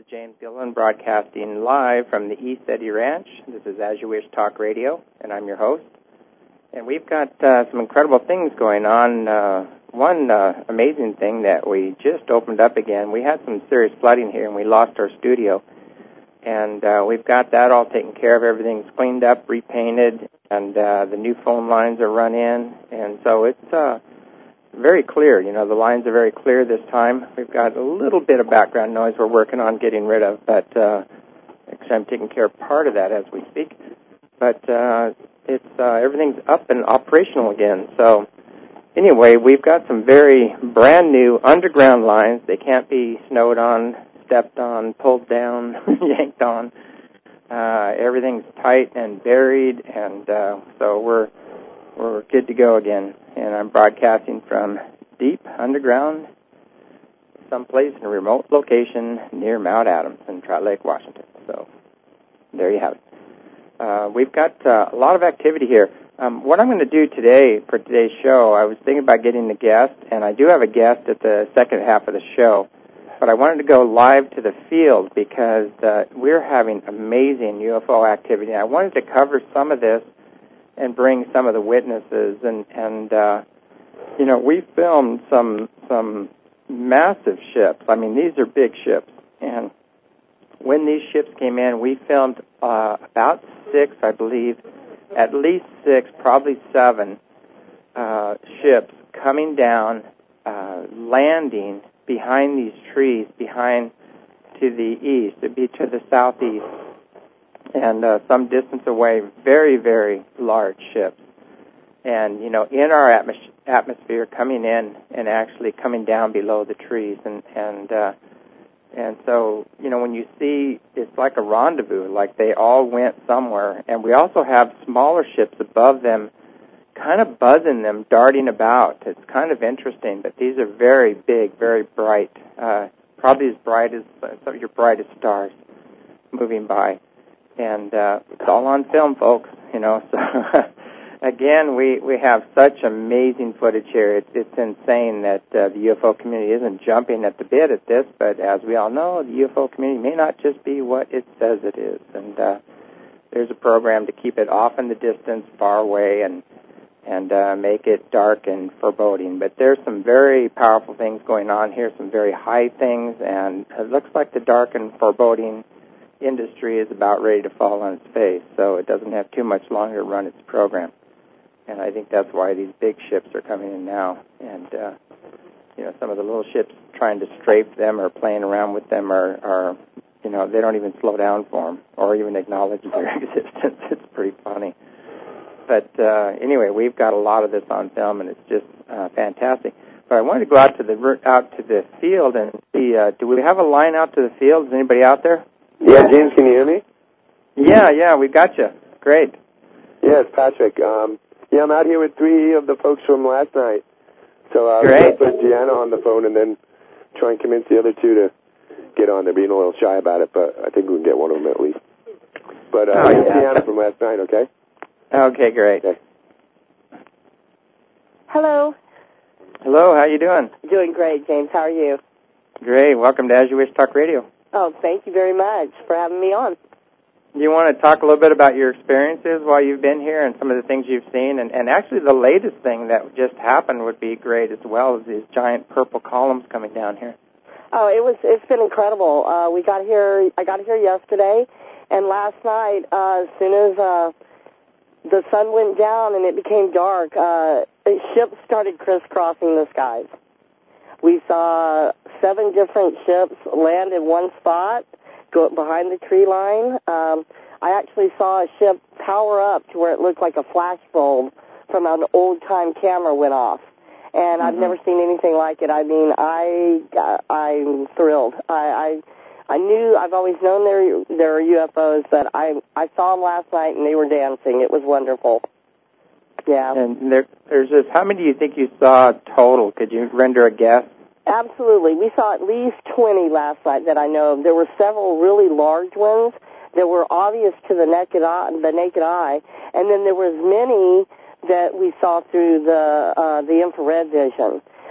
James Gilliland, broadcasting live from the East Eddy Ranch. This is As You Wish Talk Radio, and I'm your host. And we've got some incredible things going on. One amazing thing that we just opened up again. We had some serious flooding here, and we lost our studio. And we've got that all taken care of. Everything's cleaned up, repainted, and the new phone lines are run in. And so it's very clear. You know, the lines are very clear this time. We've got a little bit of background noise we're working on getting rid of, but actually I'm taking care of part of that as we speak. But everything's up and operational again. So anyway, we've got some very brand new underground lines. They can't be snowed on, stepped on, pulled down, yanked on. Everything's tight and buried, and so we're good to go again. And I'm broadcasting from deep underground, someplace in a remote location near Mount Adams in Trout Lake, Washington. So there you have it. We've got a lot of activity here. What I'm going to do today for today's show, I was thinking about getting a guest, and I do have a guest at the second half of the show, but I wanted to go live to the field because we're having amazing UFO activity. I wanted to cover some of this and bring some of the witnesses, and you know, we filmed some massive ships. I mean, these are big ships, and when these ships came in, we filmed about 6, I believe, at least 6, probably 7 ships coming down, landing behind these trees, behind to the east, it'd be to the southeast, and some distance away, very, very large ships. And, you know, in our atmosphere, coming in and actually coming down below the trees. And so, you know, when you see, it's like a rendezvous, like they all went somewhere. And we also have smaller ships above them, kind of buzzing them, darting about. It's kind of interesting, but these are very big, very bright, probably as bright as some of your brightest stars moving by. And it's all on film, folks, you know. So, again, we have such amazing footage here. It's insane that the UFO community isn't jumping at the bit at this, but as we all know, the UFO community may not just be what it says it is. And there's a program to keep it off in the distance, far away, and make it dark and foreboding. But there's some very powerful things going on here, some very high things, and it looks like the dark and foreboding industry is about ready to fall on its face, so it doesn't have too much longer to run its program. And I think that's why these big ships are coming in now. And, you know, some of the little ships trying to strafe them or playing around with them are, you know, they don't even slow down for them or even acknowledge their existence. It's pretty funny. But anyway, we've got a lot of this on film, and it's just fantastic. But I wanted to go out to the field and see, do we have a line out to the field? Is anybody out there? Yeah, James, can you hear me? Yeah, we got you. Great. Yeah, it's Patrick. Yeah, I'm out here with 3 of the folks from last night. So we're going to put Gianna on the phone and then try and convince the other 2 to get on. They're being a little shy about it, but I think we can get one of them at least. But Gianna from last night, okay? Okay, great. Okay. Hello. Hello, how you doing? Doing great, James. How are you? Great. Welcome to As You Wish Talk Radio. Oh, thank you very much for having me on. You want to talk a little bit about your experiences while you've been here and some of the things you've seen? And actually the latest thing that just happened would be great as well, is these giant purple columns coming down here. Oh, it's been incredible. I got here yesterday, and last night, as soon as the sun went down and it became dark, ships started crisscrossing the skies. We saw 7 different ships land in one spot, go behind the tree line. I actually saw a ship power up to where it looked like a flash bulb from an old-time camera went off. And I've never seen anything like it. I mean, I'm thrilled. I knew, I've always known there are UFOs, but I saw them last night, and they were dancing. It was wonderful. Yeah. And there's just, how many do you think you saw total? Could you render a guess? Absolutely. We saw at least 20 last night that I know of. There were several really large ones that were obvious to the naked eye, and then there was many that we saw through the infrared vision.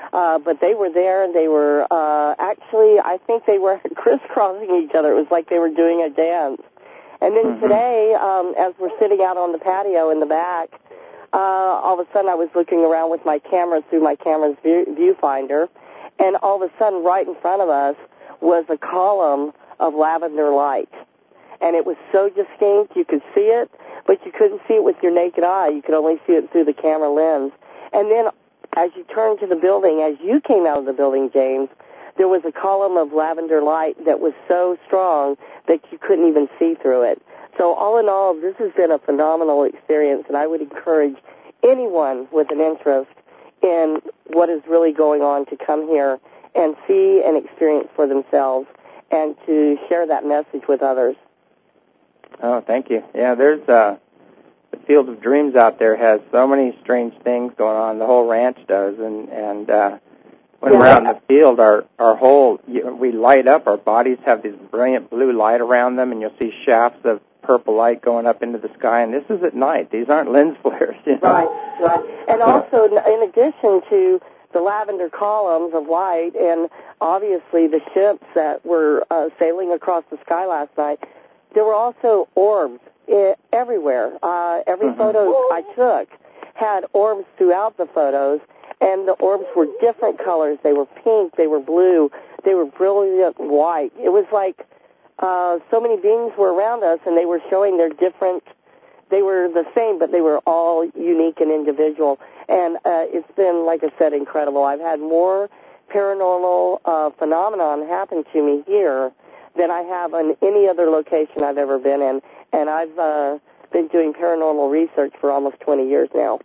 But they were there, and they were actually, I think they were crisscrossing each other. It was like they were doing a dance. And then today, as we're sitting out on the patio in the back, all of a sudden I was looking around with my camera through my camera's viewfinder, and all of a sudden right in front of us was a column of lavender light. And it was so distinct, you could see it, but you couldn't see it with your naked eye. You could only see it through the camera lens. And then as you turned to the building, as you came out of the building, James, there was a column of lavender light that was so strong that you couldn't even see through it. So all in all, this has been a phenomenal experience, and I would encourage anyone with an interest in what is really going on to come here and see and experience for themselves and to share that message with others. Oh, thank you. Yeah, there's the Field of Dreams out there has so many strange things going on. The whole ranch does, and when we're out in the field, our whole we light up. Our bodies have this brilliant blue light around them, and you'll see shafts of purple light going up into the sky. And this is at night. These aren't lens flares. You know? Right. And also, in addition to the lavender columns of light, and obviously the ships that were sailing across the sky last night, there were also orbs everywhere. Every photo I took had orbs throughout the photos, and the orbs were different colors. They were pink, they were blue, they were brilliant white. It was like so many beings were around us, and they were showing their different, they were the same, but they were all unique and individual. And it's been, like I said, incredible. I've had more paranormal phenomenon happen to me here than I have on any other location I've ever been in. And I've been doing paranormal research for almost 20 years now.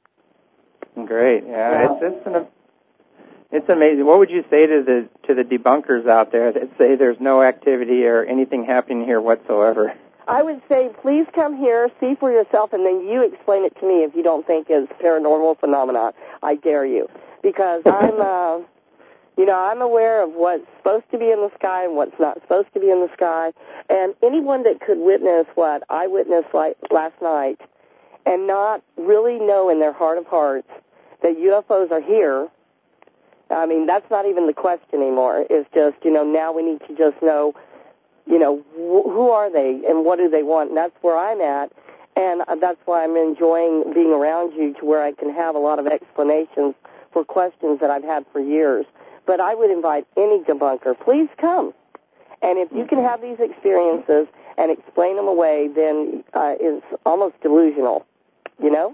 Great. Yeah, it's amazing. What would you say to the debunkers out there that say there's no activity or anything happening here whatsoever? I would say, please come here, see for yourself, and then you explain it to me if you don't think it's paranormal phenomenon. I dare you, because I'm I'm aware of what's supposed to be in the sky and what's not supposed to be in the sky. And anyone that could witness what I witnessed last night and not really know in their heart of hearts that UFOs are here, I mean, that's not even the question anymore. It's just, now we need to just know, who are they and what do they want? And that's where I'm at. And that's why I'm enjoying being around you, to where I can have a lot of explanations for questions that I've had for years. But I would invite any debunker, please come. And if you can have these experiences and explain them away, then it's almost delusional, Yeah,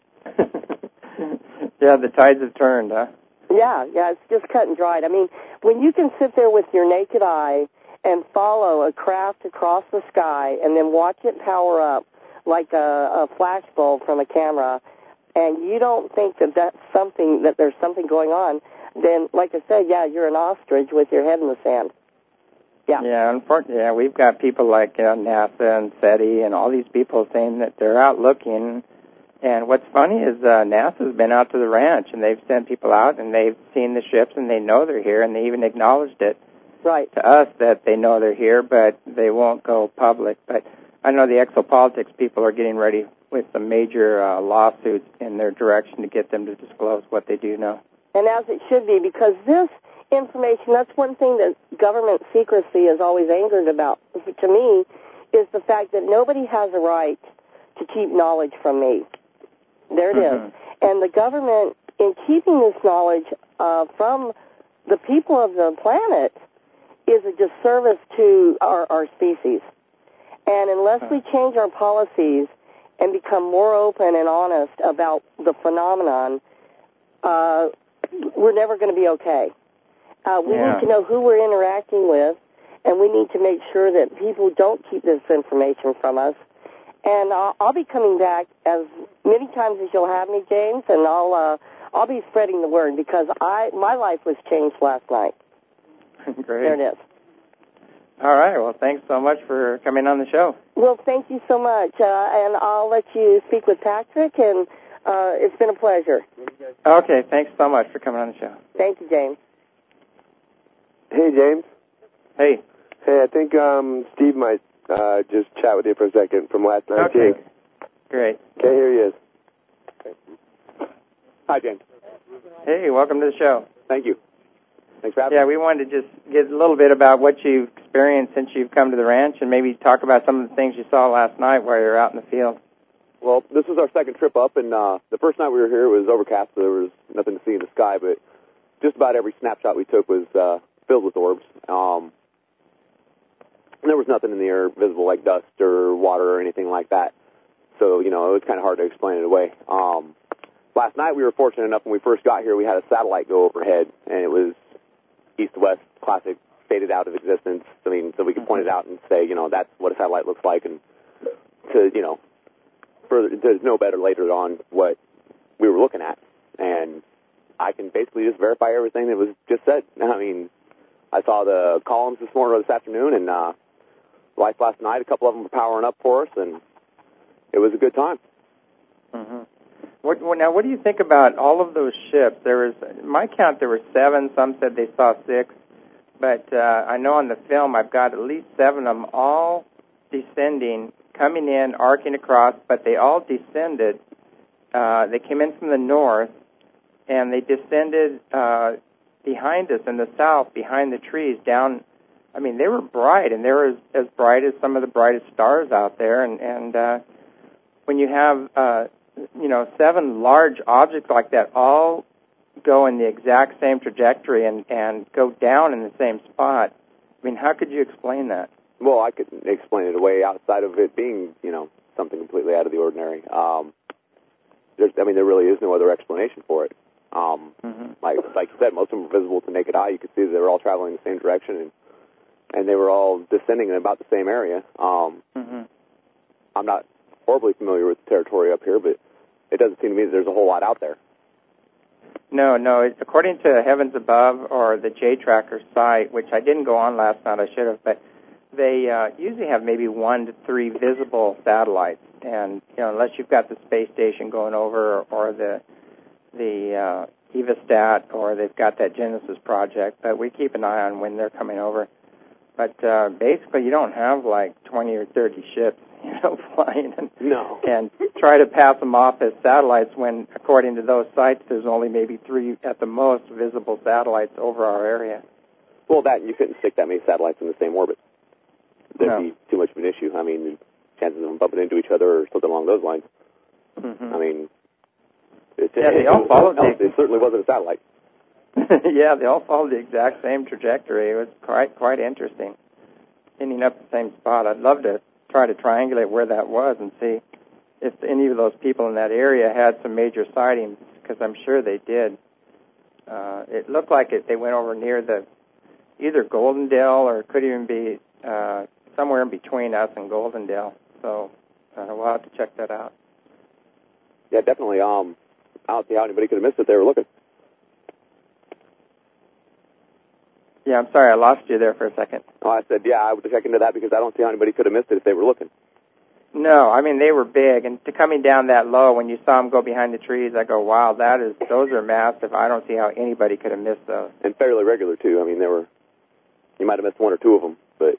the tides have turned, huh? Yeah, it's just cut and dried. I mean, when you can sit there with your naked eye and follow a craft across the sky and then watch it power up like a flash bulb from a camera, and you don't think that there's something going on, then, like I said, you're an ostrich with your head in the sand. Yeah, unfortunately, we've got people like NASA and SETI and all these people saying that they're out looking. And what's funny is NASA's been out to the ranch, and they've sent people out, and they've seen the ships, and they know they're here, and they even acknowledged it to us that they know they're here, but they won't go public. But I know the exopolitics people are getting ready with some major lawsuits in their direction to get them to disclose what they do know. And as it should be, because this information, that's one thing that government secrecy is always angered about, to me, is the fact that nobody has a right to keep knowledge from me. There it is. And the government, in keeping this knowledge from the people of the planet, is a disservice to our species. And unless we change our policies and become more open and honest about the phenomenon, we're never going to be okay. We need to know who we're interacting with, and we need to make sure that people don't keep this information from us. And I'll be coming back as many times as you'll have me, James, and I'll be spreading the word, because my life was changed last night. Great. There it is. All right. Well, thanks so much for coming on the show. Well, thank you so much, and I'll let you speak with Patrick, and it's been a pleasure. Okay. Thanks so much for coming on the show. Thank you, James. Hey, James. Hey. Hey, I think Steve might just chat with you for a second from last night's gig. Great. Okay, here he is. Hi, James. Hey, welcome to the show. Thank you. Thanks for having me. Yeah, we wanted to just get a little bit about what you've experienced since you've come to the ranch and maybe talk about some of the things you saw last night while you were out in the field. Well, this was our second trip up, and the first night we were here, it was overcast, so there was nothing to see in the sky, but just about every snapshot we took was filled with orbs. And there was nothing in the air visible like dust or water or anything like that. So, it was kind of hard to explain it away. Last night we were fortunate enough when we first got here, we had a satellite go overhead, and it was east-west, classic, faded out of existence. I mean, so we could point it out and say, that's what a satellite looks like, and to, to know better later on what we were looking at. And I can basically just verify everything that was just said. I mean, I saw the columns this morning or this afternoon, and lights last night, a couple of them were powering up for us, and it was a good time. Mm-hmm. What do you think about all of those ships? There was, my count, there were 7. Some said they saw 6. But I know on the film I've got at least 7 of them all descending, coming in, arcing across, but they all descended. They came in from the north, and they descended behind us in the south, behind the trees, down. I mean, they were bright, and they were as bright as some of the brightest stars out there. And when you have 7 large objects like that all go in the exact same trajectory and go down in the same spot, I mean, how could you explain that? Well, I could explain it away outside of it being, something completely out of the ordinary. There really is no other explanation for it. Like you said, most of them were visible to naked eye. You could see that they were all traveling in the same direction, and they were all descending in about the same area. I'm not horribly familiar with the territory up here, but it doesn't seem to me that there's a whole lot out there. No. According to Heavens Above or the J-Tracker site, which I didn't go on last night, I should have, but they usually have maybe 1 to 3 visible satellites. And, unless you've got the space station going over or the EvaStat or they've got that Genesis project, but we keep an eye on when they're coming over. But basically you don't have like 20 or 30 ships flying and try to pass them off as satellites when, according to those sites, there's only maybe 3 at the most visible satellites over our area. Well, you couldn't stick that many satellites in the same orbit. There'd be too much of an issue. I mean, chances of them bumping into each other or something along those lines. I mean, they all followed it certainly wasn't a satellite. Yeah, they all followed the exact same trajectory. It was quite interesting, ending up the same spot. I'd love to try to triangulate where that was and see if any of those people in that area had some major sightings, because I'm sure they did. It looked like they went over near either Goldendale or it could even be somewhere in between us and Goldendale. So we'll have to check that out. Yeah, definitely. I don't see how anybody could have missed it. They were looking. Yeah, I'm sorry, I lost you there for a second. Oh, I said, yeah, I would check into that because I don't see how anybody could have missed it if they were looking. No, I mean, they were big, and coming down that low, when you saw them go behind the trees, I go, wow, those are massive. I don't see how anybody could have missed those. And fairly regular, too. I mean, you might have missed 1 or 2 of them, but...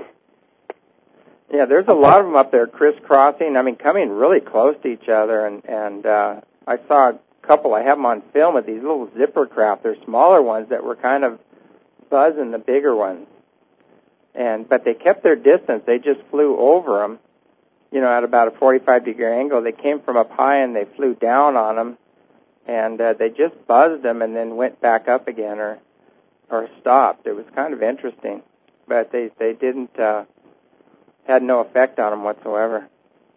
Yeah, there's a lot of them up there crisscrossing, coming really close to each other, and I saw a couple, I have them on film, of these little zipper craft. They're smaller ones that were kind of buzzing the bigger ones. But they kept their distance. They just flew over them, at about a 45-degree angle. They came from up high and they flew down on them, and they just buzzed them and then went back up again or stopped. It was kind of interesting, but they didn't had no effect on them whatsoever.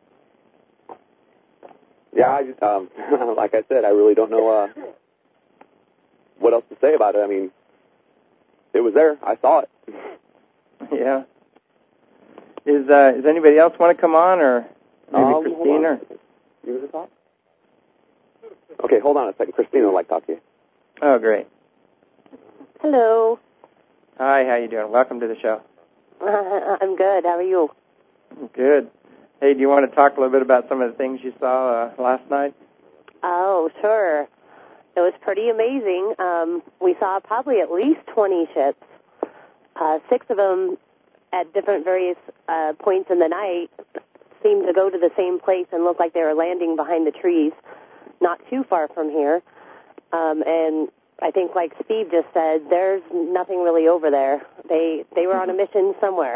Yeah, I just like I said, I really don't know what else to say about it. I mean, it was there. I saw it. Yeah. Does anybody else want to come on, or maybe Christina? You want to talk? Okay, hold on a second. Christina would like to talk to you. Oh, great. Hello. Hi, how you doing? Welcome to the show. I'm good. How are you? Good. Hey, do you want to talk a little bit about some of the things you saw last night? Oh, sure. It was pretty amazing. We saw probably at least 20 ships, 6 of them at different various points in the night seemed to go to the same place and look like they were landing behind the trees, not too far from here. And I think, like Steve just said, there's nothing really over there. They were on a mission somewhere.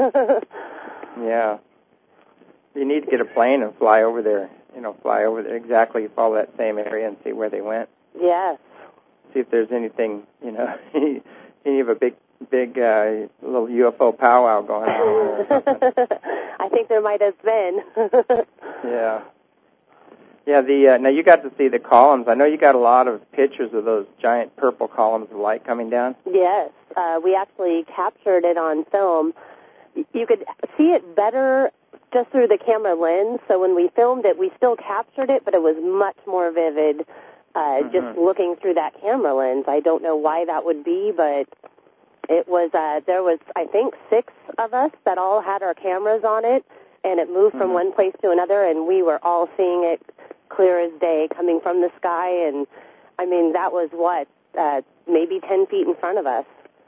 Yeah. You need to get a plane and fly over there. Fly over there, exactly, follow that same area and see where they went. Yes. See if there's anything, any of a big little UFO powwow going on there. I think there might have been. Yeah. Yeah, now you got to see the columns. I know you got a lot of pictures of those giant purple columns of light coming down. Yes. We actually captured it on film. You could see it better just through the camera lens. So when we filmed it, we still captured it, but it was much more vivid just looking through that camera lens. I don't know why that would be, but it was, there was, I think, 6 of us that all had our cameras on it, and it moved from one place to another, and we were all seeing it clear as day coming from the sky. And, I mean, that was maybe 10 feet in front of us.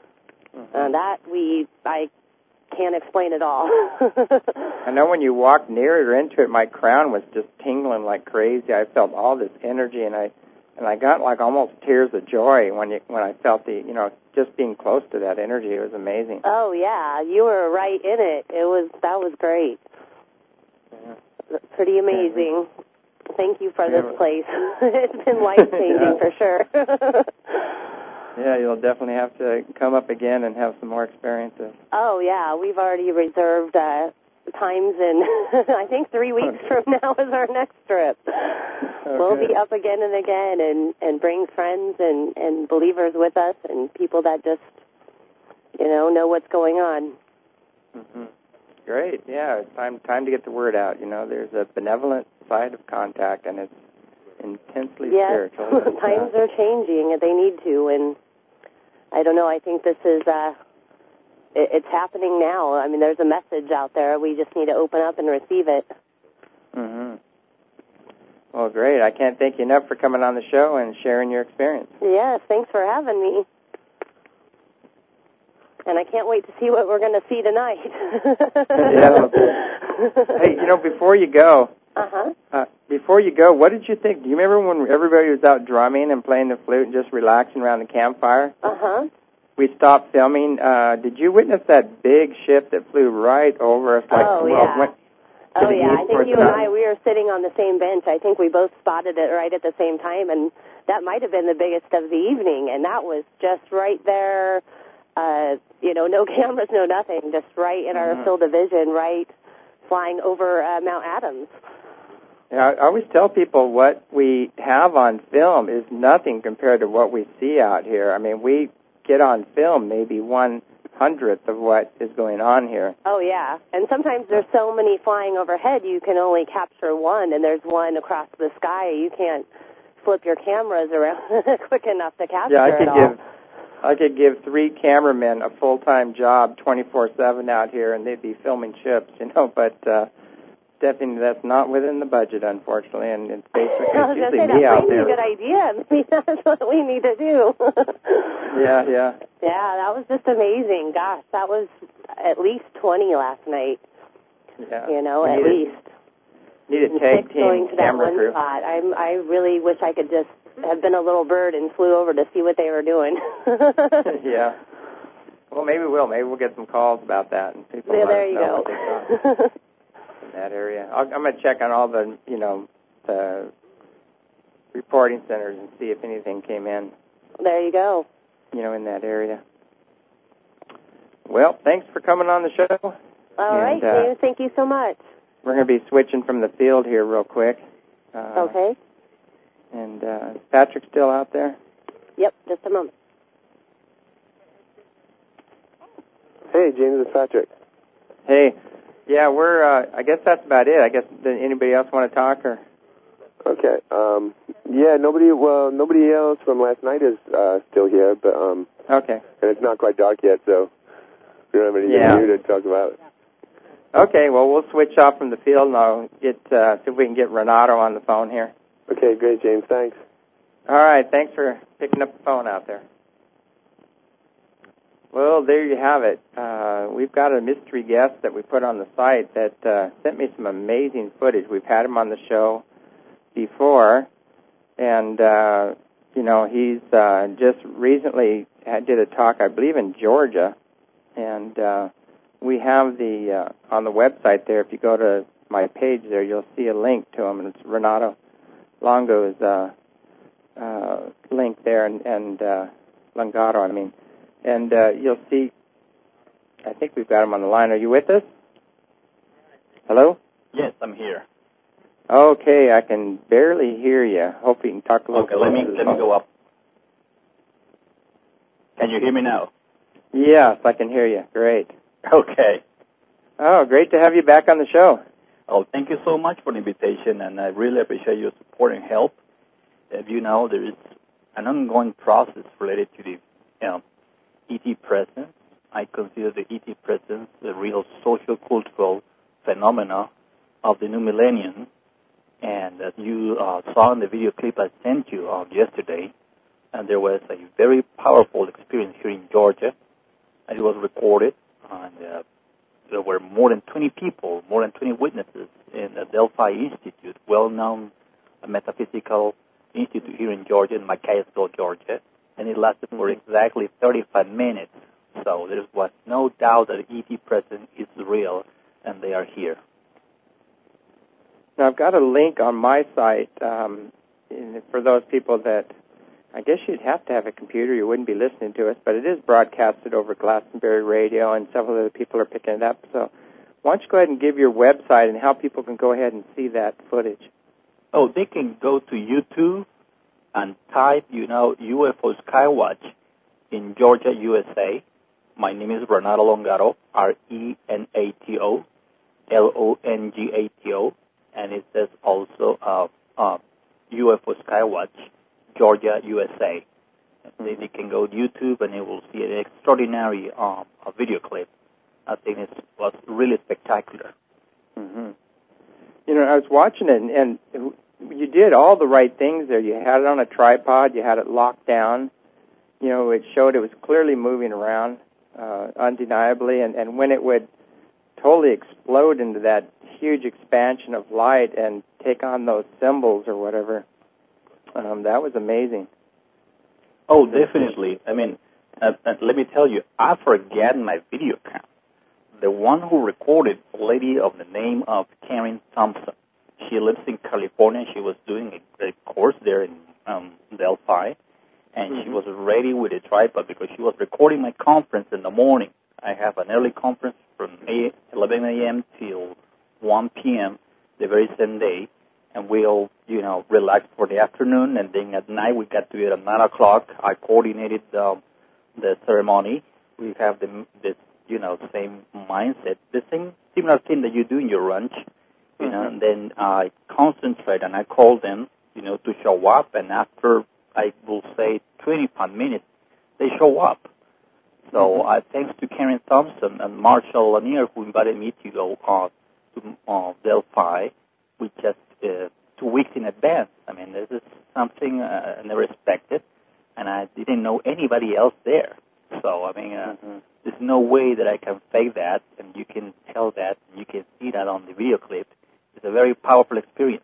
I can't explain it all. I know when you walked near it or into it, my crown was just tingling like crazy. I felt all this energy, and I got like almost tears of joy when I felt just being close to that energy. It was amazing. Oh yeah, you were right in it. That was great. Yeah. Pretty amazing. Thank you for this place. It's been life-changing for sure. Yeah, you'll definitely have to come up again and have some more experiences. Oh, yeah. We've already reserved times, and I think 3 weeks from now is our next trip. Okay. We'll be up again and again and bring friends and believers with us and people that just, know what's going on. Mm-hmm. Great. Yeah, it's time to get the word out. There's a benevolent side of contact, and it's intensely spiritual. Times are changing, and they need to, and I don't know, I think this is, it's happening now. I mean, there's a message out there. We just need to open up and receive it. Mm-hmm. Well, great. I can't thank you enough for coming on the show and sharing your experience. Yes, thanks for having me. And I can't wait to see what we're going to see tonight. Hey, before you go, what did you think? Do you remember when everybody was out drumming and playing the flute and just relaxing around the campfire? We stopped filming. Did you witness that big ship that flew right over us? Yeah. I think you and I, we were sitting on the same bench. I think we both spotted it right at the same time, and that might have been the biggest of the evening, and that was just right there, no cameras, no nothing, just right in our field of vision, right flying over Mount Adams. Yeah, I always tell people what we have on film is nothing compared to what we see out here. I mean, we get on film maybe 1/100th of what is going on here. Oh, yeah. And sometimes there's so many flying overhead, you can only capture one, and there's one across the sky. You can't flip your cameras around quick enough to capture it all. I could give 3 cameramen a full-time job 24/7 out here, and they'd be filming ships, but definitely that's not within the budget, unfortunately, and it's basically usually me out there. That's a good idea. Maybe that's what we need to do. Yeah. Yeah, that was just amazing. Gosh, that was at least 20 last night. Yeah. At least. Need a tag team camera crew. Spot. I really wish I could just have been a little bird and flew over to see what they were doing. Yeah. Well, maybe we'll get some calls about that, and people there you know go. what they saw in that area. I'm going to check on all the the reporting centers and see if anything came in. There you go. In that area. Well, thanks for coming on the show. All right, James. Thank you so much. We're going to be switching from the field here real quick. Okay. And is Patrick still out there? Yep, just a moment. Hey, James, it's Patrick. Hey. Yeah, we're, I guess that's about it. I guess, does anybody else want to talk, or? Okay. Yeah, nobody else from last night is still here, but, okay. And it's not quite dark yet, so we don't have anything new to talk about. Okay, well, we'll switch off from the field, and I'll see if we can get Renato on the phone here. Okay, great, James. Thanks. All right, thanks for picking up the phone out there. Well, there you have it. We've got a mystery guest that we put on the site that sent me some amazing footage. We've had him on the show before, and he's just recently did a talk, I believe, in Georgia, and we have the on the website there. If you go to my page there, you'll see a link to him, and it's Renato Longo's link there, and Longato, I mean, and you'll see. I think we've got him on the line. Are you with us? Hello? Yes, I'm here. Okay, I can barely hear you. Hope you can talk a little. Okay, let me go up. Can you hear me now? Yes, I can hear you. Great. Okay. Oh, great to have you back on the show. Oh, thank you so much for the invitation, and I really appreciate your support and help. As you know, there is an ongoing process related to the ET presence. I consider the ET presence a real social, cultural phenomena of the new millennium. And as you saw in the video clip I sent you yesterday, and there was a very powerful experience here in Georgia, and it was recorded, and there were more than 20 people, more than 20 witnesses in the Delphi Institute, well-known metaphysical institute here in Georgia, in Micaiahville, Georgia, and it lasted for exactly 35 minutes. So there was no doubt that ET presence is real, and they are here. Now, I've got a link on my site for those people that, I guess you'd have to have a computer, you wouldn't be listening to us, but it is broadcasted over Glastonbury Radio, and several other people are picking it up. So why don't you go ahead and give your website and how people can go ahead and see that footage? Oh, they can go to YouTube and type, UFO Skywatch in Georgia, USA. My name is Renato Longato, Renato Longato, and it says also UFO Skywatch, Georgia, USA. They can go to YouTube and they will see an extraordinary video clip. I think it was really spectacular. Mm-hmm. I was watching it, and you did all the right things there. You had it on a tripod. You had it locked down. It showed it was clearly moving around, undeniably, and when it would totally explode into that huge expansion of light and take on those symbols or whatever, that was amazing. Oh, definitely. I mean, let me tell you, I forgot my video cam. The one who recorded, a lady of the name of Karen Thompson. She lives in California. She was doing a course there in Delphi, and she was ready with a tripod because she was recording my conference in the morning. I have an early conference from 11 a.m. till 1 p.m. the very same day, and we'll, relax for the afternoon, and then at night we got to it at 9 o'clock. I coordinated the ceremony. We have the same mindset, the same similar thing that you do in your ranch, and then I concentrate and I call them, to show up, and after, I will say, 25 minutes, they show up. So thanks to Karen Thompson and Marshall Lanier, who invited me to go to Delphi, with just 2 weeks in advance. I mean, this is something I never expected, and I didn't know anybody else there. So, I mean, there's no way that I can fake that, and you can tell that, and you can see that on the video clip. It's a very powerful experience.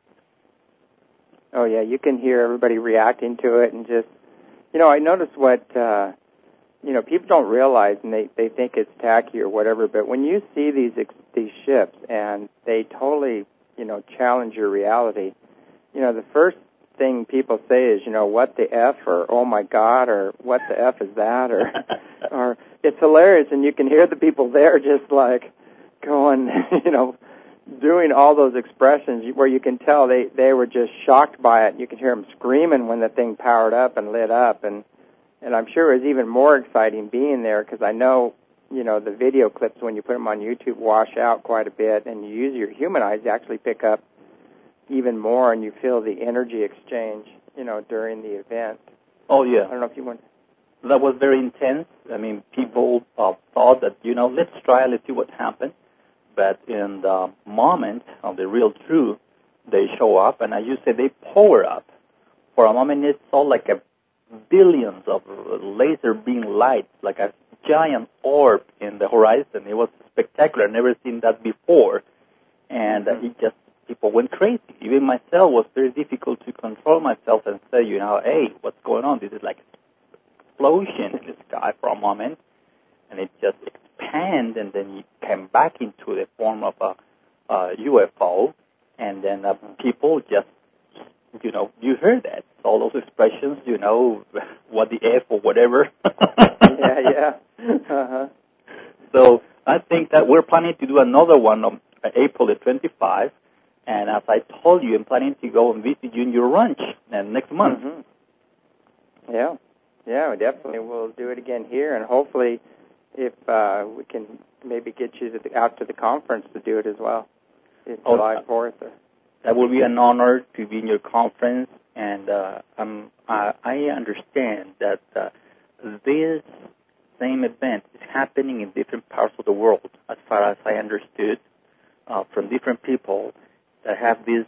Oh, yeah, you can hear everybody reacting to it, and just, I noticed what, people don't realize, and they think it's tacky or whatever, but when you see these ships, and they totally, challenge your reality, the first thing people say is, what the F, or oh my God, or what the F is that, or it's hilarious, and you can hear the people there just like going, doing all those expressions where you can tell they were just shocked by it. You could hear them screaming when the thing powered up and lit up, and I'm sure it was even more exciting being there because I know, the video clips when you put them on YouTube wash out quite a bit, and you use your human eyes to actually pick up even more, and you feel the energy exchange, during the event. Oh, yeah. I don't know if you want. That was very intense. I mean, people thought that, let's try, let's see what happens. But in the moment of the real truth, they show up, and as you said, they power up. For a moment, it saw like billions of laser beam lights, like a giant orb in the horizon. It was spectacular. Never seen that before. And people went crazy. Even myself was very difficult to control myself and say, hey, what's going on? This is like an explosion in the sky for a moment, and it just expanded, and then it came back into the form of a UFO, and then people just, you heard that. All those expressions, what the F or whatever. Yeah. Uh-huh. So I think that we're planning to do another one on April the 25th, and as I told you, I'm planning to go and visit you in your ranch next month. Mm-hmm. Yeah, we definitely will do it again here, and hopefully if we can maybe get you out to the conference to do it as well. It's July 4th. That will be an honor to be in your conference, and I understand that this same event is happening in different parts of the world, as far as I understood, from different people that have this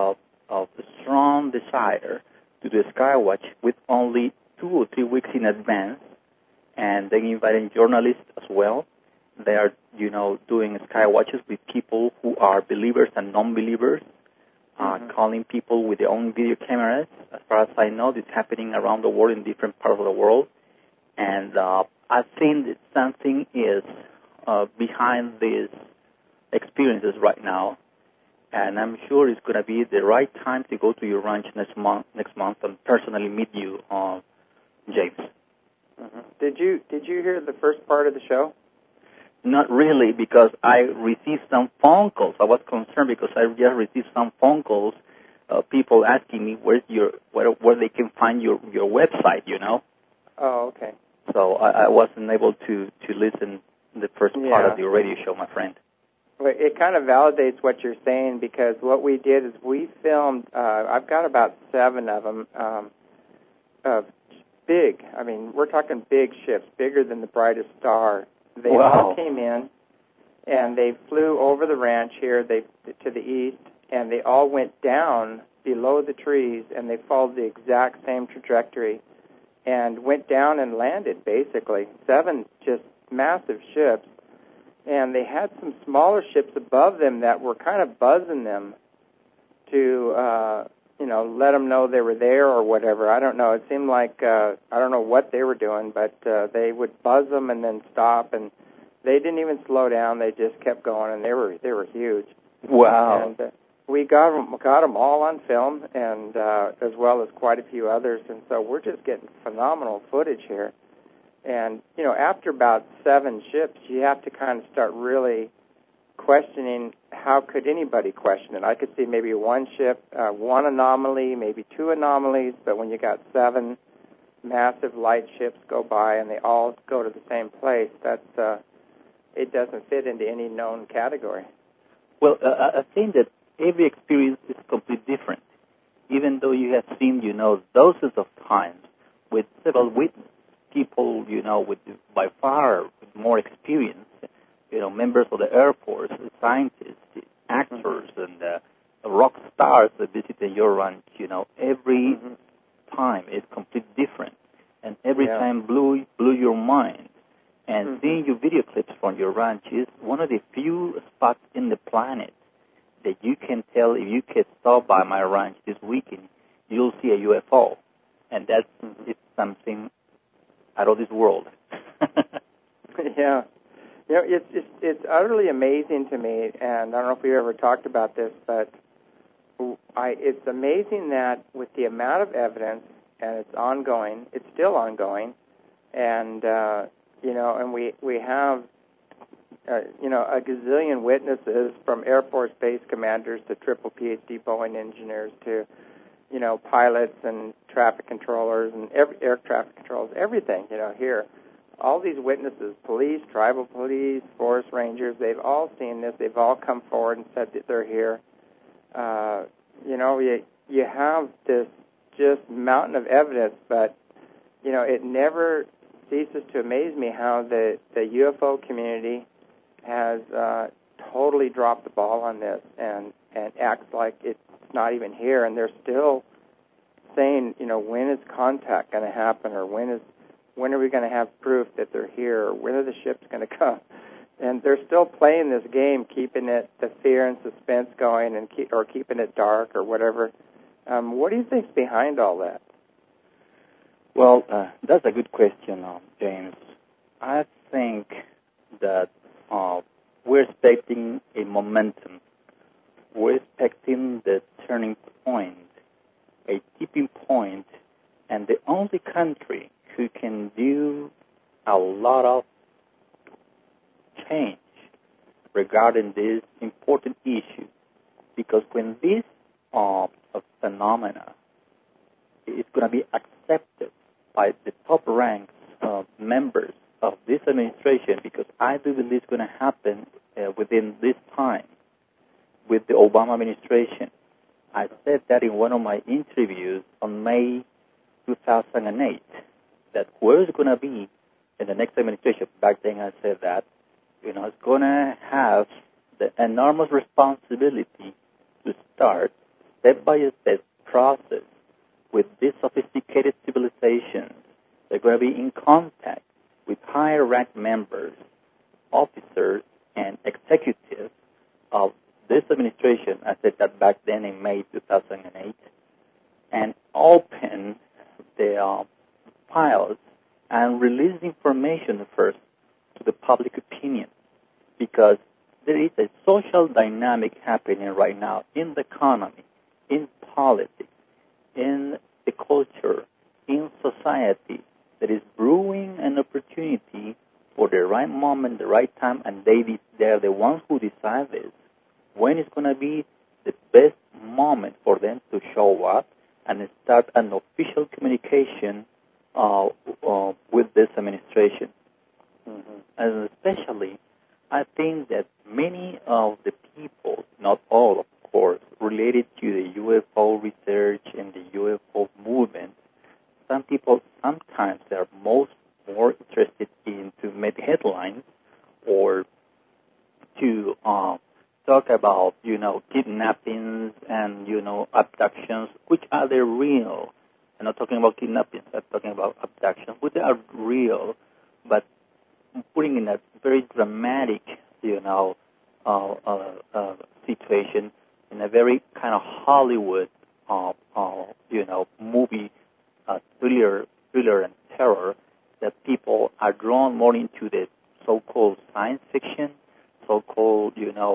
strong desire to do Skywatch with only 2 or 3 weeks in advance, and they inviting journalists as well. They are, doing Skywatches with people who are believers and non-believers, calling people with their own video cameras. As far as I know, this is happening around the world in different parts of the world. And I think that something is behind these experiences right now. And I'm sure it's going to be the right time to go to your ranch next month and personally meet you, James. Mm-hmm. Did you hear the first part of the show? Not really, because I received some phone calls. I was concerned because I just received some phone calls, people asking me where they can find your website. Oh, okay. So I wasn't able to listen to the first part of the radio show, my friend. Well, it kind of validates what you're saying, because what we did is we filmed, I've got about 7 of them, big. I mean, we're talking big ships, bigger than the brightest star. They all came in, and they flew over the ranch here to the east, and they all went down below the trees, and they followed the exact same trajectory and went down and landed, basically. 7 just massive ships. And they had some smaller ships above them that were kind of buzzing them to, let them know they were there or whatever. I don't know. It seemed like, I don't know what they were doing, but they would buzz them and then stop, and they didn't even slow down. They just kept going, and they were huge. Wow. And we got them all on film, and as well as quite a few others, and so we're just getting phenomenal footage here. And, after about 7 ships, you have to kind of start really questioning, how could anybody question it? I could see maybe 1 ship, 1 anomaly, maybe 2 anomalies, but when you got 7 massive light ships go by and they all go to the same place, that's it doesn't fit into any known category. Well, I think that every experience is completely different. Even though you have seen, dozens of times with several witnesses, people, with by far with more experience, members of the Air Force, scientists, actors, and rock stars that visited your ranch, every time is completely different. And every time blew your mind. And seeing your video clips from your ranch is one of the few spots in the planet that you can tell, if you can stop by my ranch this weekend, you'll see a UFO. And that's it's something out of this world. Yeah. It's utterly amazing to me, and I don't know if we ever talked about this, but it's amazing that with the amount of evidence, and it's ongoing, it's still ongoing, and and we have a gazillion witnesses, from Air Force base commanders to triple PhD Boeing engineers to pilots and traffic controllers and air traffic controllers, everything here. All these witnesses, police, tribal police, forest rangers, they've all seen this. They've all come forward and said that they're here. You have this just mountain of evidence, but, it never ceases to amaze me how the UFO community has totally dropped the ball on this and acts like it's not even here, and they're still saying, when is contact going to happen, or when are we going to have proof that they're here, or when are the ships going to come? And they're still playing this game, keeping it the fear and suspense going, and keeping it dark or whatever. What do you think's behind all that? Well, that's a good question, James. I think that we're expecting a momentum. We're expecting the turning point, a tipping point, and the only country who can do a lot of change regarding this important issue. Because when this phenomena is going to be accepted by the top ranks members of this administration, because I do believe it's going to happen within this time with the Obama administration. I said that in one of my interviews on May 2008, that whoever's going to be in the next administration, back then I said that, is going to have the enormous responsibility to start step-by-step process with these sophisticated civilizations. They're going to be in contact with higher rank members, officers, and executives of this administration. I said that back then in May 2008, and open the files and release information first to the public opinion, because there is a social dynamic happening right now in the economy, in politics, in the culture, in society, that is brewing an opportunity for the right moment, the right time, and they're the ones who decide this, when it's going to be the best moment for them to show up and start an official communication with this administration. Mm-hmm. And especially, I think that many of the people, not all, of course, related to the UFO research and the UFO movement, some people sometimes are more interested in to make headlines or to talk about, kidnappings and, abductions, which are they real. I'm not talking about kidnappings, I'm talking about abductions, which are real, but putting in a very dramatic, situation, in a very kind of Hollywood, movie, thriller and terror, that people are drawn more into the so-called science fiction, so-called,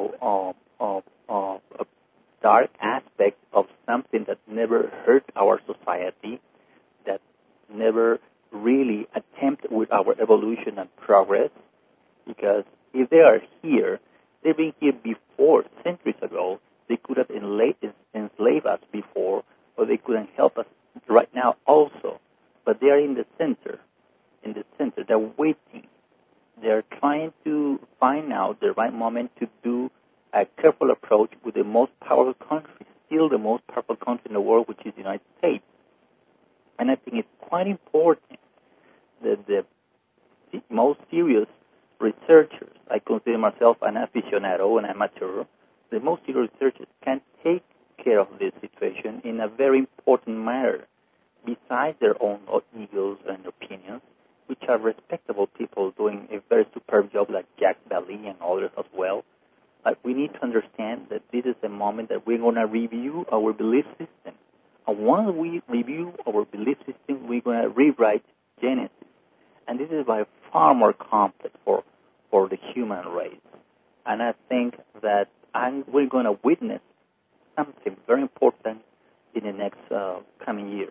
dark aspect of something that never hurt our society, that never really attempt with our evolution and progress. Because if they are here, they've been here before, centuries ago. They could have enslaved us before, or they couldn't help us right now also. But they are in the center. They're waiting. They're trying to find out the right moment to do a careful approach with the most powerful country, still the most powerful country in the world, which is the United States. And I think it's quite important that the most serious researchers, I consider myself an aficionado, an amateur, the most serious researchers can take care of this situation in a very important manner, besides their own egos and opinions, which are respectable people doing a very superb job like Jack Belly and others as well. But we need to understand that this is a moment that we're going to review our belief system. And once we review our belief system, we're going to rewrite Genesis. And this is by far more complex for the human race. And I think that we're going to witness something very important in the next coming years.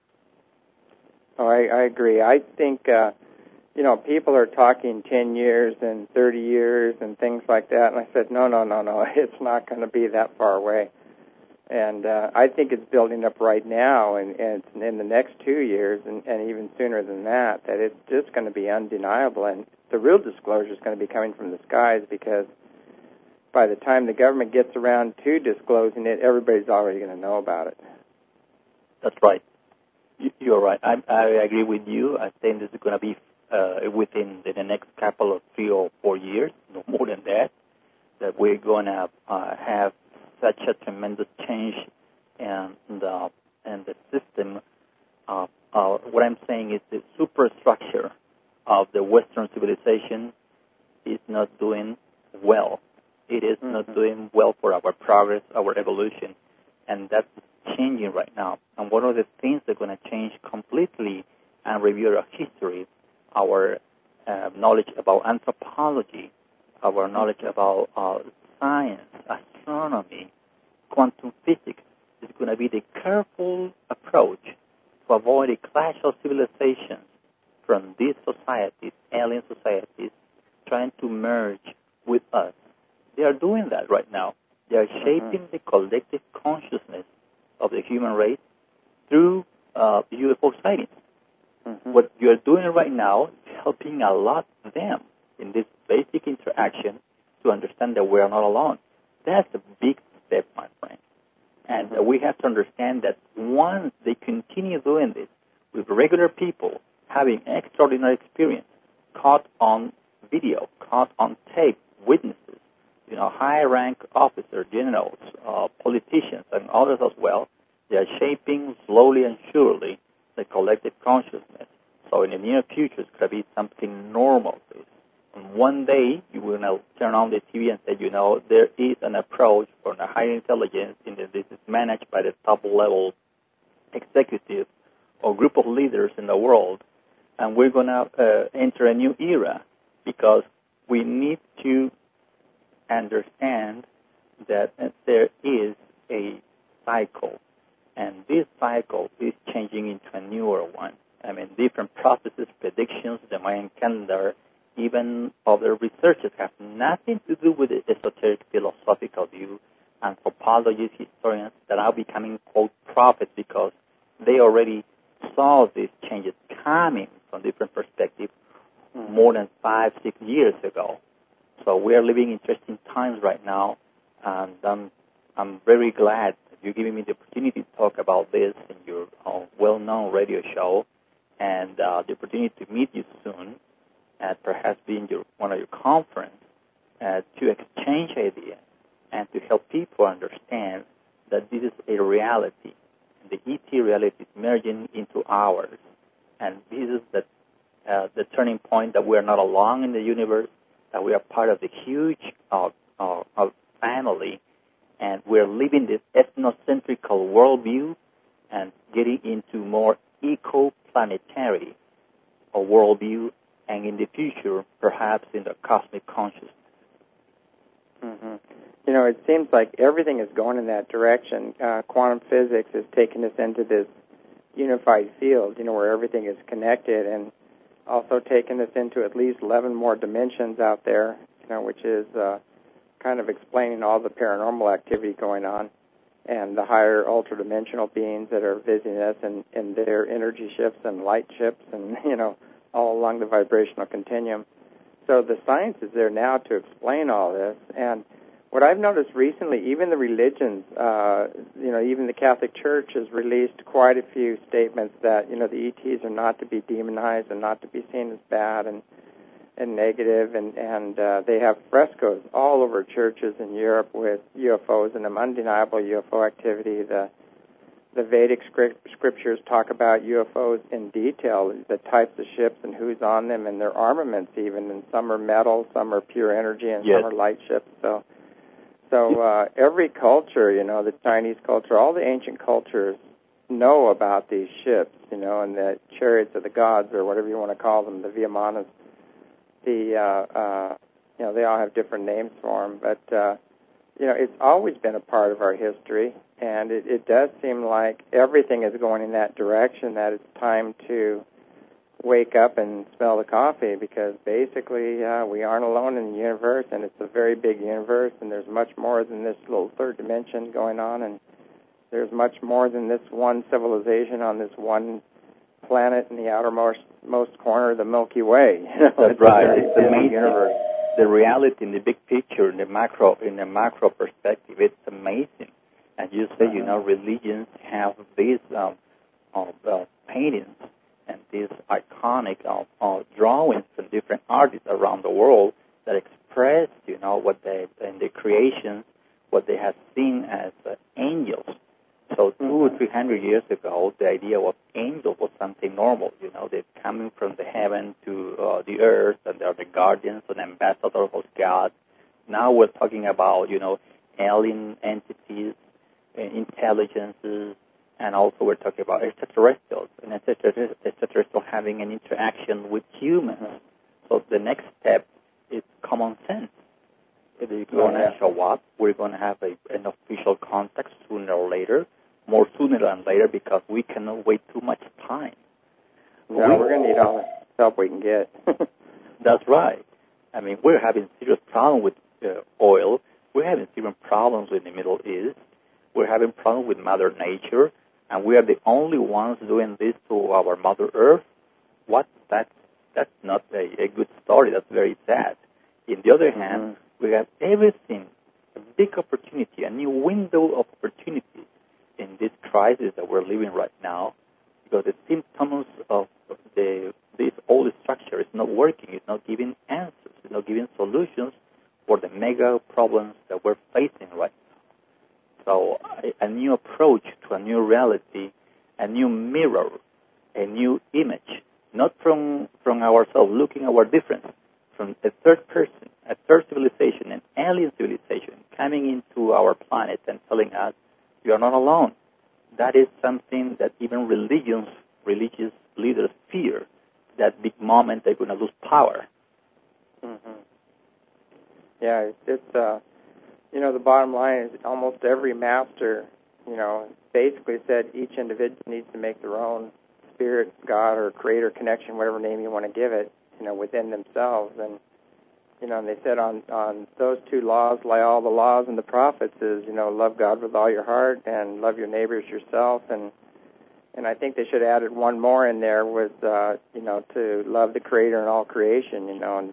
Oh, I agree. I think, people are talking 10 years and 30 years and things like that. And I said, no. It's not going to be that far away. And I think it's building up right now, and it's in the next 2 years and even sooner than that it's just going to be undeniable. And the real disclosure is going to be coming from the skies, because by the time the government gets around to disclosing it, everybody's already going to know about it. That's right. You're right. I agree with you. I think this is going to be within the next couple of 3 or 4 years, no more than that we're going to have such a tremendous change in the system. What I'm saying is the superstructure of the Western civilization is not doing well. It is not doing well for our progress, our evolution, and that's changing right now. And one of the things that's going to change completely and review our history, our knowledge about anthropology, our knowledge about science, astronomy, quantum physics, is going to be the careful approach to avoid a clash of civilizations from these societies, alien societies, trying to merge with us. They are doing that right now. They are shaping the collective consciousness of the human race through UFO sightings. What you are doing right now is helping a lot of them in this basic interaction to understand that we are not alone. That's a big step, my friend. And we have to understand that once they continue doing this with regular people having extraordinary experience, caught on video, caught on tape, witnesses, high-rank officers, generals, politicians, and others as well, they are shaping slowly and surely the collective consciousness. So in the near future, it's going to be something normal. And one day, you will now turn on the TV and say, there is an approach for a higher intelligence in that this is managed by the top-level executive or group of leaders in the world, and we're going to enter a new era because we need to understand that there is a cycle, and this cycle is changing into a newer one. I mean, different processes, predictions, the Mayan calendar, even other researchers have nothing to do with the esoteric philosophical view. Anthropologists, historians that are becoming, quote, prophets because they already saw these changes coming from different perspectives more than 5-6 years ago. So we are living interesting times right now, and I'm very glad that you're giving me the opportunity to talk about this in your well-known radio show, and the opportunity to meet you soon, and perhaps be in one of your conferences to exchange ideas and to help people understand that this is a reality. The ET reality is merging into ours, and this is the turning point that we are not alone in the universe, that we are part of the huge family, and we're living this ethnocentrical worldview and getting into more eco-planetary worldview, and in the future, perhaps in the cosmic consciousness. It seems like everything is going in that direction. Quantum physics is taking us into this unified field, where everything is connected, and also taking us into at least 11 more dimensions out there, which is kind of explaining all the paranormal activity going on, and the higher ultra-dimensional beings that are visiting us in their energy ships and light ships and, all along the vibrational continuum. So the science is there now to explain all this. And what I've noticed recently, even the religions, even the Catholic Church has released quite a few statements that, the ETs are not to be demonized and not to be seen as bad and negative, and they have frescoes all over churches in Europe with UFOs and an undeniable UFO activity. The Vedic scriptures talk about UFOs in detail, the types of ships and who's on them and their armaments even, and some are metal, some are pure energy, and some are light ships. So every culture, the Chinese culture, all the ancient cultures know about these ships, and the chariots of the gods, or whatever you want to call them, the Vimānas. They all have different names for them, but it's always been a part of our history, and it does seem like everything is going in that direction, that it's time to wake up and smell the coffee, because basically we aren't alone in the universe, and it's a very big universe, and there's much more than this little third dimension going on, and there's much more than this one civilization on this one planet in the outermost corner of the Milky Way. That's right. It's the main universe. The reality in the big picture, in the macro perspective, it's amazing. And you say, religions have these paintings and these iconic drawings from different artists around the world that express, what they, in the creations, what they have seen as angels. So 200 or 300 years ago, the idea of angels was something normal. They're coming from the heaven to the earth, and they're the guardians and ambassadors of God. Now we're talking about, alien entities, intelligences, and also we're talking about extraterrestrials, and extraterrestrials having an interaction with humans. So the next step is common sense. If they're going to show up, we're going to have an official contact sooner or later, more sooner than later, because we cannot wait too much time. No, we're going to need all the help we can get. That's right. I mean, we're having serious problems with oil. We're having serious problems with the Middle East. We're having problems with Mother Nature, and we are the only ones doing this to our Mother Earth. That's not a good story. That's very sad. On the other hand, we have everything, a big opportunity, a new window of opportunity in this crisis that we're living right now, because the symptoms of this old structure is not working. It's not giving answers. It's not giving solutions for the mega problems that we're facing right now. So a new approach to a new reality, a new mirror, a new image, not from ourselves, looking at our difference, from a third person, a third civilization, an alien civilization coming into our planet and telling us, you are not alone. That is something that even religious leaders fear, that big moment they're going to lose power. Mm-hmm. Yeah, it's the bottom line is almost every master, basically said each individual needs to make their own spirit, God, or creator connection, whatever name you want to give it, within themselves. And, and they said on those two laws lie all the laws and the prophets is, love God with all your heart and love your neighbors yourself. And I think they should have added one more in there with, to love the creator and all creation,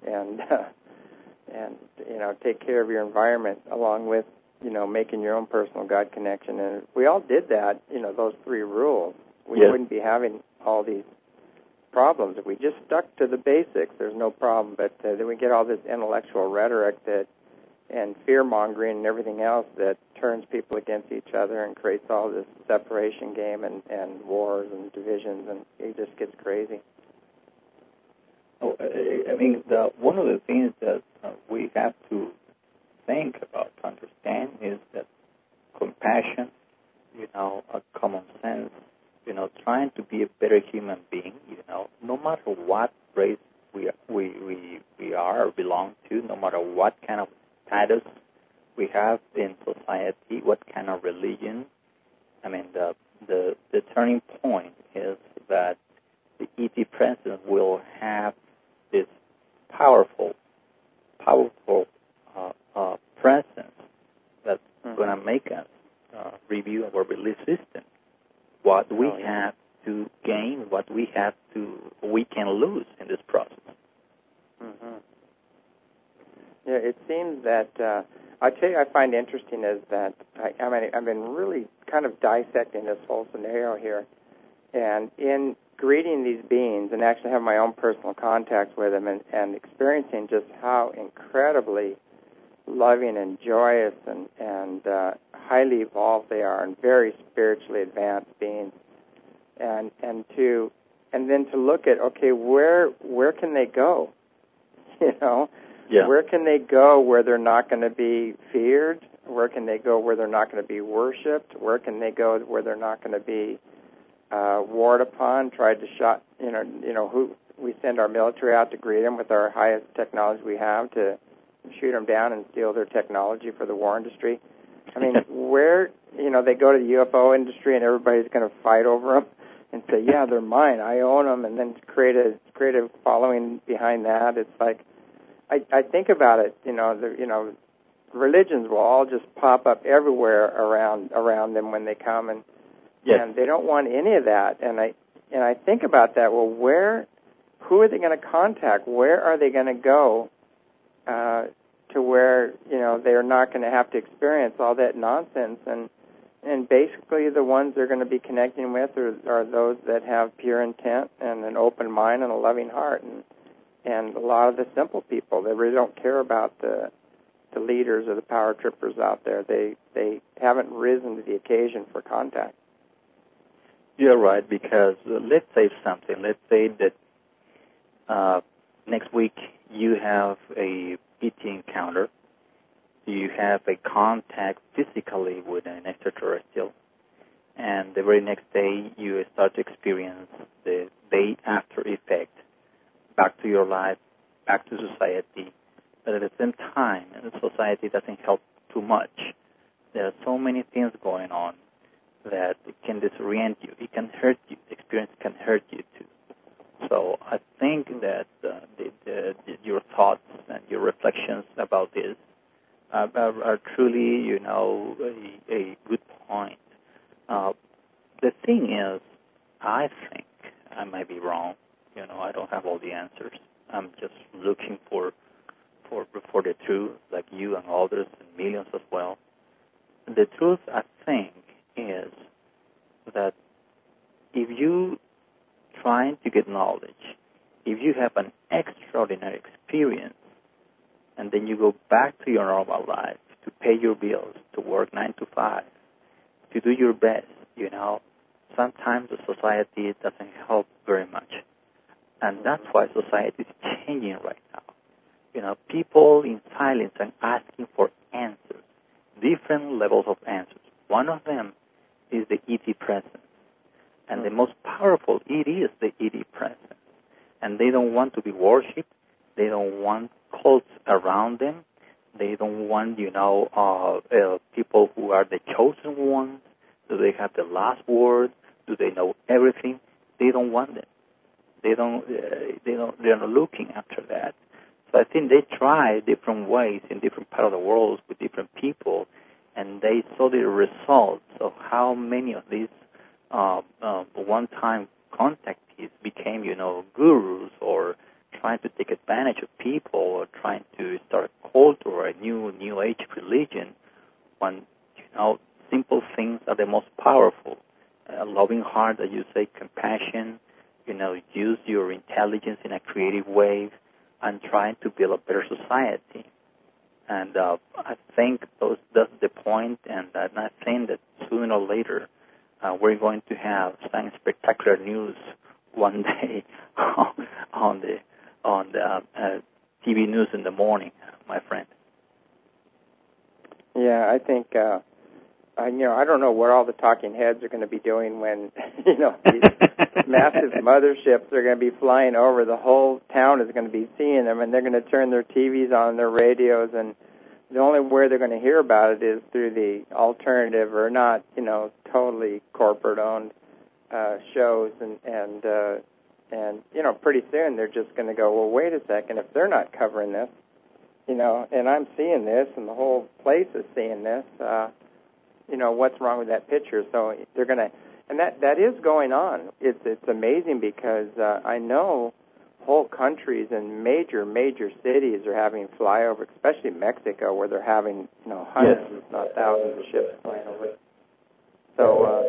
and take care of your environment along with, making your own personal God connection. And if we all did that, those three rules, we wouldn't be having all these problems. If we just stuck to the basics, there's no problem. But then we get all this intellectual rhetoric and fear-mongering and everything else that turns people against each other and creates all this separation game and wars and divisions, and it just gets crazy. Oh, I mean, one of the things that we have to think about, to understand, is that compassion, a common sense, trying to be a better human being, no matter what race we are or belong to, no matter what kind of status we have in society, what kind of religion. I mean, the turning point is that the ET President will have this powerful presence that's going to make us review our belief system. What we have to gain, what we can lose in this process. Mm-hmm. Yeah, it seems that I tell you, I find interesting is that I've been really kind of dissecting this whole scenario here, and in greeting these beings and actually have my own personal contact with them and experiencing just how incredibly loving and joyous and highly evolved they are, and very spiritually advanced beings, and then to look at, okay, where can they go? Where can they go where they're not going to be feared? Where can they go where they're not going to be worshipped? Where can they go where they're not going to be warred upon, tried to shot? Who we send our military out to greet them with our highest technology we have to shoot them down and steal their technology for the war industry. I mean, where, they go to the UFO industry and everybody's going to fight over them and say, yeah, they're mine, I own them, and then create a following behind that. It's like, I think about it, religions will all just pop up everywhere around them when they come, and they don't want any of that. And I think about that. Well, who are they going to contact? Where are they going to go to where they're not going to have to experience all that nonsense? And basically, the ones they're going to be connecting with are those that have pure intent and an open mind and a loving heart, and a lot of the simple people. They really don't care about the leaders or the power trippers out there. They haven't risen to the occasion for contact. You're right, because let's say something. Let's say that next week you have a ET encounter. You have a contact physically with an extraterrestrial. And the very next day you start to experience the day after effect back to your life, back to society. But at the same time, society doesn't help too much. There are so many things going on that it can disorient you. It can hurt you. The experience can hurt you too. So I think that your thoughts and your reflections about this are truly, a good point. The thing is, I think, I might be wrong. I don't have all the answers. I'm just looking for the truth, like you and others and millions as well. The truth, I think, is that if you trying to get knowledge, if you have an extraordinary experience, and then you go back to your normal life to pay your bills, to work 9 to 5, to do your best, sometimes the society doesn't help very much. And that's why society is changing right now. People in silence are asking for answers, different levels of answers. One of them is the ET presence. And the most powerful, it is the ET presence. And they don't want to be worshipped. They don't want cults around them. They don't want, people who are the chosen ones. Do they have the last word? Do they know everything? They don't want them. They're not looking after that. So I think they try different ways in different parts of the world with different people, and they saw the results of how many of these one-time contactees became, gurus, or trying to take advantage of people, or trying to start a cult or a new age religion, when, simple things are the most powerful. A loving heart, as you say, compassion, use your intelligence in a creative way, and trying to build a better society. And I think that's the point, and I think that sooner or later we're going to have some spectacular news one day on the TV news in the morning, my friend. Yeah, I think I don't know what all the talking heads are going to be doing when these massive motherships are going to be flying over. The whole town is going to be seeing them, and they're going to turn their TVs on, their radios, and the only way they're going to hear about it is through the alternative or not, totally corporate-owned shows, and pretty soon they're just going to go, well, wait a second, if they're not covering this, and I'm seeing this, and the whole place is seeing this, what's wrong with that picture? So they're going to, and that is going on. It's amazing because I know whole countries and major cities are having flyover, especially Mexico, where they're having hundreds, if not thousands of ships flying over. So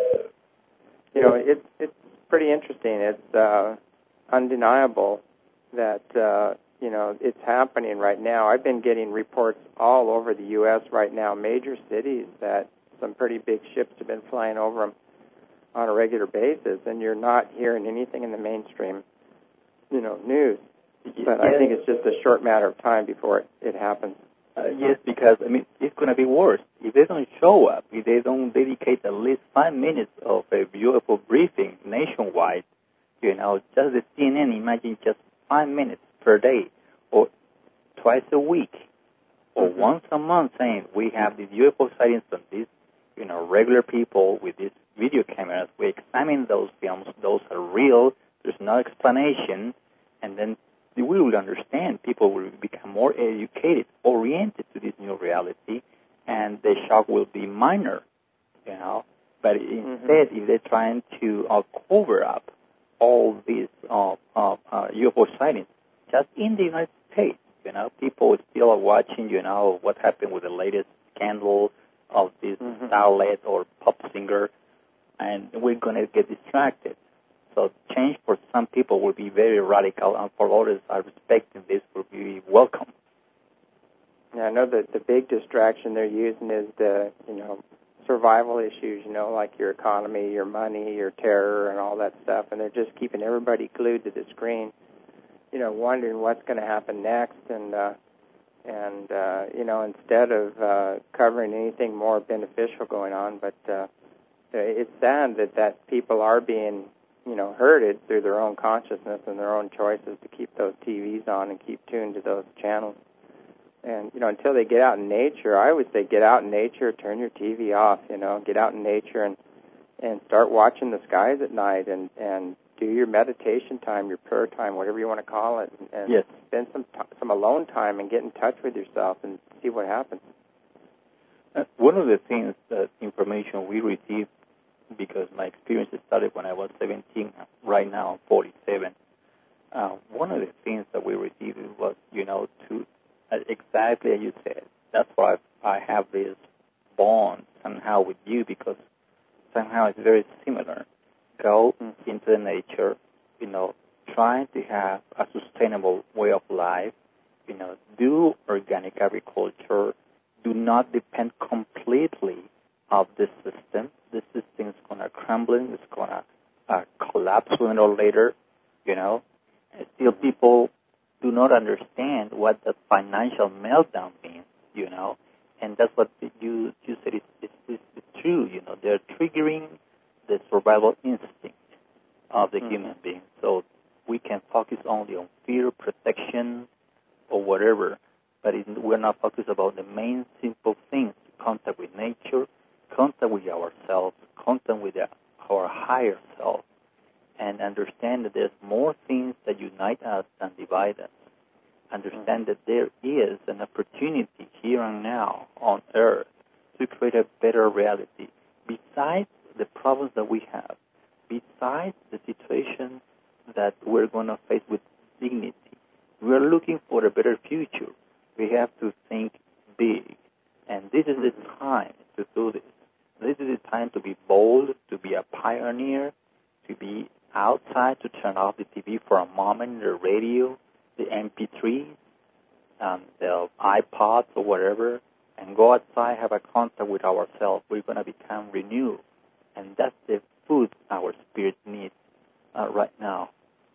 it's pretty interesting. It's undeniable that it's happening right now. I've been getting reports all over the U.S. right now, major cities, that some pretty big ships have been flying over them on a regular basis, and you're not hearing anything in the mainstream, news. But I think it's just a short matter of time before it happens. Yes, because, it's going to be worse. If they don't show up, if they don't dedicate at least 5 minutes of a UFO briefing nationwide, just the CNN, imagine just 5 minutes per day, or twice a week, or once a month, saying we have these UFO sightings from these, regular people with these video cameras. We examine those films. Those are real. There's no explanation. And then we will understand. People will become more educated, oriented to this new reality, and the shock will be minor, But instead, if they're trying to cover up all these UFO sightings, just in the United States, people still are watching, what happened with the latest scandal of this starlet or pop singer, and we're going to get distracted. So change for some people will be very radical, and for others are respecting this will be welcome. Yeah, I know that the big distraction they're using is the, survival issues, like your economy, your money, your terror, and all that stuff, and they're just keeping everybody glued to the screen, wondering what's going to happen next, and instead of covering anything more beneficial going on. But it's sad that people are being, herded through their own consciousness and their own choices to keep those TVs on and keep tuned to those channels. And, until they get out in nature, I always say get out in nature, turn your TV off, get out in nature and start watching the skies at night and do your meditation time, your prayer time, whatever you want to call it, and yes. Spend some alone time and get in touch with yourself and see what happens. One of the things, information we received, because my experience started when I was 17, right now I'm 47, one of the things that we received was, to exactly as you said. That's why I have this bond somehow with you, because somehow it's very similar. Go into the nature, trying to have a sustainable way of life, do organic agriculture, do not depend completely on the system. The system is going to crumble, it's going to collapse sooner or later, Still people do not understand what the financial meltdown means, and that's what you said is true, They're triggering the survival instinct of the human being. So we can focus only on fear, protection, or whatever, but we're not focused about the main simple things: contact with nature, contact with ourselves, contact with our higher self, and understand that there's more things that unite us than divide us. Understand that there is an opportunity here and now on Earth to create a better reality. Besides the problems that we have, besides the situation that we're going to face with dignity, we're looking for a better future. We have to think big. And this is the time to do this. This is the time to be bold, to be a pioneer, to be outside, to turn off the TV for a moment, the radio, the MP3s, the iPods or whatever, and go outside, have a contact with ourselves. We're going to become renewed. And that's the food our spirit needs right now.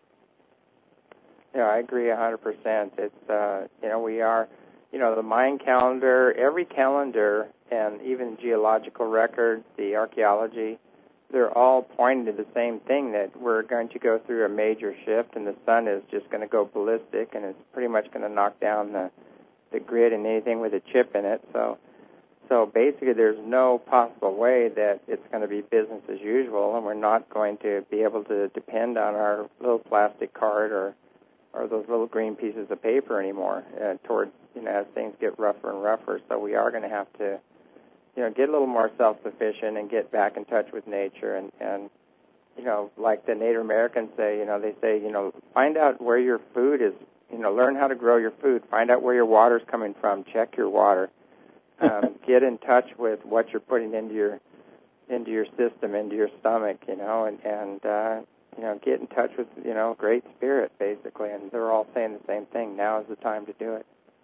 Yeah, I agree 100%. It's, we are, the Mayan calendar, every calendar, and even geological records, the archaeology, they're all pointing to the same thing, that we're going to go through a major shift, and the sun is just going to go ballistic, and it's pretty much going to knock down the grid and anything with a chip in it. So basically there's no possible way that it's going to be business as usual, and we're not going to be able to depend on our little plastic card or those little green pieces of paper anymore towards, as things get rougher and rougher. So we are going to have to, get a little more self-sufficient and get back in touch with nature. And like the Native Americans say, they say, find out where your food is, learn how to grow your food, find out where your water's coming from, check your water, get in touch with what you're putting into your system, into your stomach, and get in touch with, Great Spirit, basically. And they're all saying the same thing. Now is the time to do it.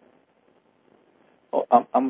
Well, I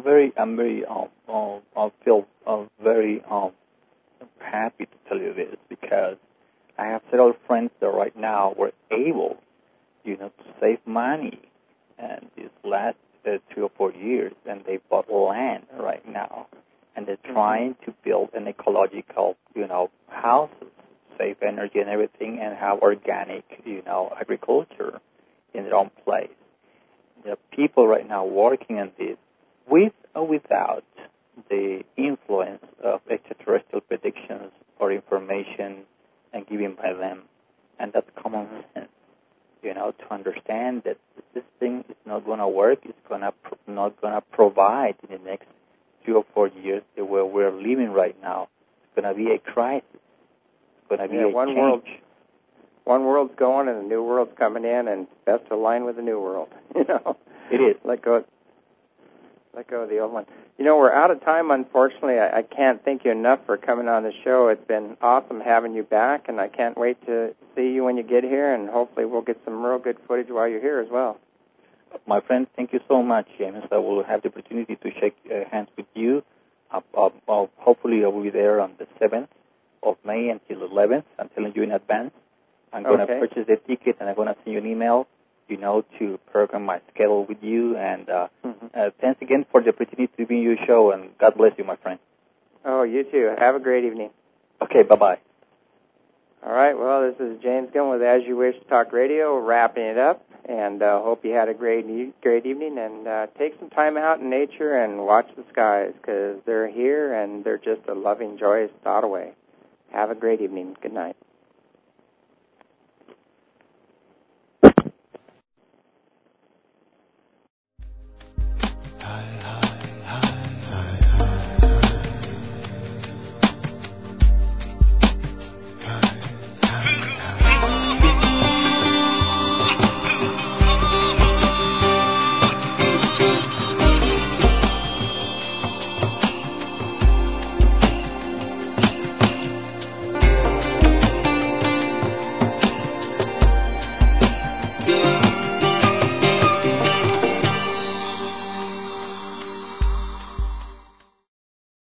feel very happy to tell you this, because I have several friends that right now were able, to save money, and these last 2 or 4 years, and they bought land right now, and they're trying to build an ecological, houses, save energy and everything, and have organic, agriculture in their own place. There are people right now working on this, with or without the influence of extraterrestrial predictions or information and given by them. And that's common sense, to understand that this thing is not going to work, it's not going to provide in the next 2 or 4 years the way we're living right now. It's going to be a crisis. It's going to be a change. One world's going and a new world's coming in, and best to align with the new world, It is. Let go of the old one. We're out of time, unfortunately. I can't thank you enough for coming on the show. It's been awesome having you back, and I can't wait to see you when you get here, and hopefully we'll get some real good footage while you're here as well. My friend, thank you so much, James. I will have the opportunity to shake hands with you. Hopefully I will be there on the 7th of May until 11th. I'm telling you in advance. I'm going to purchase the ticket, and I'm going to send you an email, to program my schedule with you. And thanks again for the opportunity to be in your show, and God bless you, my friend. Oh, you too. Have a great evening. Okay, bye-bye. All right, well, this is James Gunn with As You Wish Talk Radio, wrapping it up, and hope you had a great evening, and take some time out in nature and watch the skies, because they're here, and they're just a loving, joyous thought away. Have a great evening. Good night.